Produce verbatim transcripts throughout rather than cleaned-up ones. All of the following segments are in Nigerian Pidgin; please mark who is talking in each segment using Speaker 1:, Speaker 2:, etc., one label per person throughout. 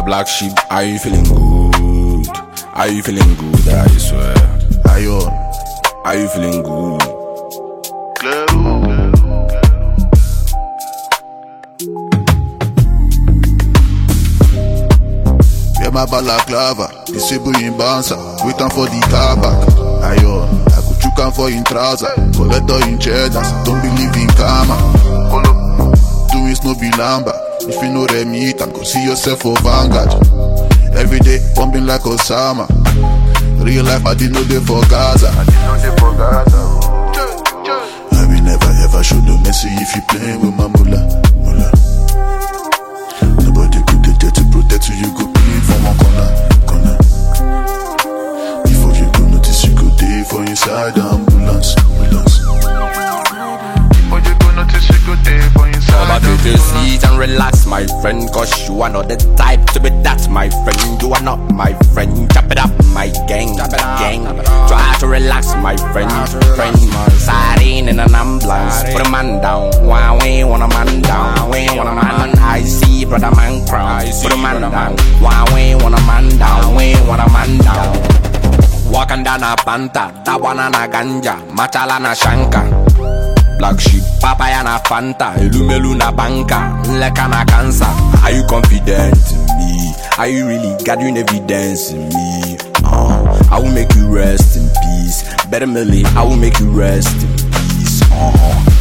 Speaker 1: a black sheep. Are you feeling good? Are you feeling good? I swear.
Speaker 2: Are you on?
Speaker 1: Are you feeling good?
Speaker 2: Yeah, my balaclava, disable in bouncer, waiting for the car back. Are you on? I could choke am for in trouser, collector in cheddar, don't believe in karma. Do is no be lamba, if you know them eat, I go see yourself for Vanguard. Every day, pumping like Osama. Real life, I didn't know they for Gaza. I didn't know they for Gaza. I will never ever show no mercy if you playing with my mullah. mullah. Nobody could get there to protect you, you go pay for one corner. corner. Before you go notice, you go there for inside the ambulance. ambulance. Before you go notice, you go there for inside.
Speaker 1: Come back to the seat and relax, my friend, cause you are not the type to be that, my friend. You are not my friend. Chop it up, my gang, gang. Try to relax, my friend, friend. Siren in an ambulance, put a man down. Why we want a man down? We want a man. I see brother man cry. Put a man down. Why we want a man down? We want a man down. Walking down a panta, that one and a ganja, machala na shanka. Black sheep, papaya na fanta, elumelu na banka, leka na cancer. Are you confident in me? Are you really gathering evidence in me? Uh, I will make you rest in peace. Better Millie, I will make you rest in peace. Uh.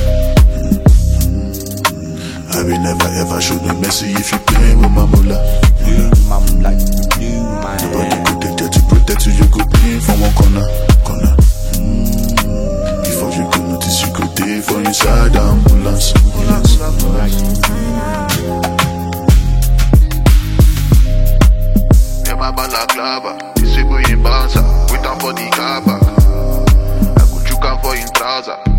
Speaker 2: I will never ever show no mercy if you play with my mullah.
Speaker 1: Like you blew my
Speaker 2: Nobody could get there to protect you, you go pay from one corner. corner. Mm. Before you go notice, you go there for inside the ambulance. ambulance. Yeah, my balaclava, disable in bouncer, waiting for the car back. I could choke am for in trouser.